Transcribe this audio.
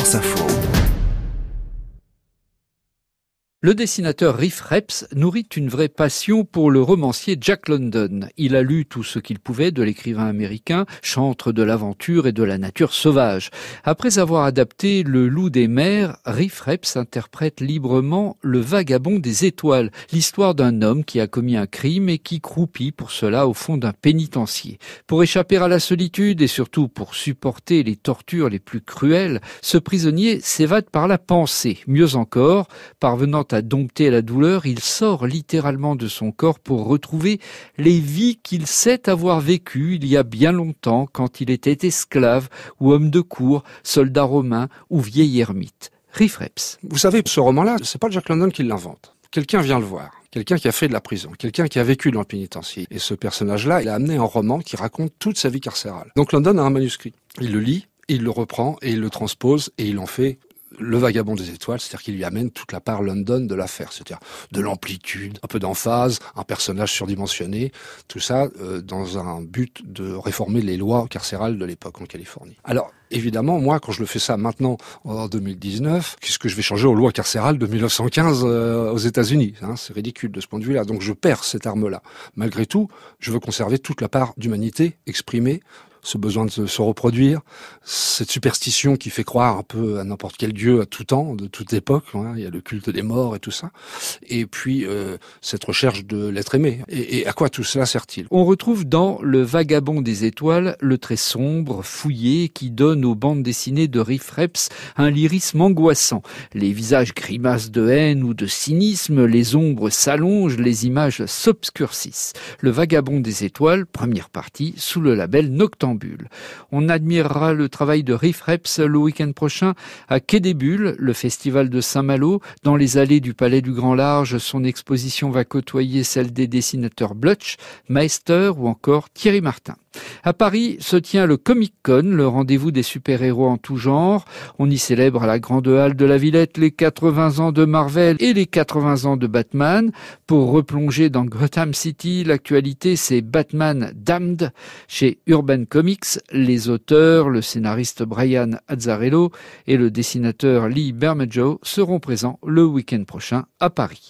France Info. Le dessinateur Riff Reps nourrit une vraie passion pour le romancier Jack London. Il a lu tout ce qu'il pouvait de l'écrivain américain, chantre de l'aventure et de la nature sauvage. Après avoir adapté Le Loup des mers, Riff Reps interprète librement Le Vagabond des étoiles, l'histoire d'un homme qui a commis un crime et qui croupit pour cela au fond d'un pénitencier. Pour échapper à la solitude et surtout pour supporter les tortures les plus cruelles, ce prisonnier s'évade par la pensée. Mieux encore, parvenant à dompter la douleur, il sort littéralement de son corps pour retrouver les vies qu'il sait avoir vécues il y a bien longtemps quand il était esclave ou homme de cour, soldat romain ou vieil ermite. Riff Reps. Vous savez, ce roman-là, c'est pas Jack London qui l'invente. Quelqu'un vient le voir. Quelqu'un qui a fait de la prison, quelqu'un qui a vécu dans le pénitencier. Et ce personnage-là, il a amené un roman qui raconte toute sa vie carcérale. Donc London a un manuscrit. Il le lit, il le reprend et il le transpose et il en fait Le Vagabond des étoiles, c'est-à-dire qu'il lui amène toute la part London de l'affaire, c'est-à-dire de l'amplitude, un peu d'emphase, un personnage surdimensionné, tout ça dans un but de réformer les lois carcérales de l'époque en Californie. Alors, évidemment, moi, quand je le fais ça maintenant, en 2019, qu'est-ce que je vais changer aux lois carcérales de 1915 aux États-Unis, hein, c'est ridicule de ce point de vue-là. Donc je perds cette arme-là. Malgré tout, je veux conserver toute la part d'humanité exprimée, ce besoin de se reproduire, cette superstition qui fait croire un peu à n'importe quel dieu à tout temps, de toute époque, hein, il y a le culte des morts et tout ça, et puis cette recherche de l'être aimé. Et à quoi tout cela sert-il ? On retrouve dans Le Vagabond des étoiles le trait sombre, fouillé, qui donne aux bandes dessinées de Riff Reps un lyrisme angoissant. Les visages grimacent de haine ou de cynisme, les ombres s'allongent, les images s'obscurcissent. Le Vagabond des étoiles, première partie, sous le label Noctambule. On admirera le travail de Riff Reps le week-end prochain à Quai des Bulles, le festival de Saint-Malo. Dans les allées du Palais du Grand Large, son exposition va côtoyer celle des dessinateurs Blutch, Meister ou encore Thierry Martin. À Paris se tient le Comic Con, le rendez-vous des super-héros en tout genre. On y célèbre à la Grande Halle de la Villette les 80 ans de Marvel et les 80 ans de Batman. Pour replonger dans Gotham City, l'actualité c'est Batman Damned chez Urban Comics. Les auteurs, le scénariste Brian Azzarello et le dessinateur Lee Bermejo seront présents le week-end prochain à Paris.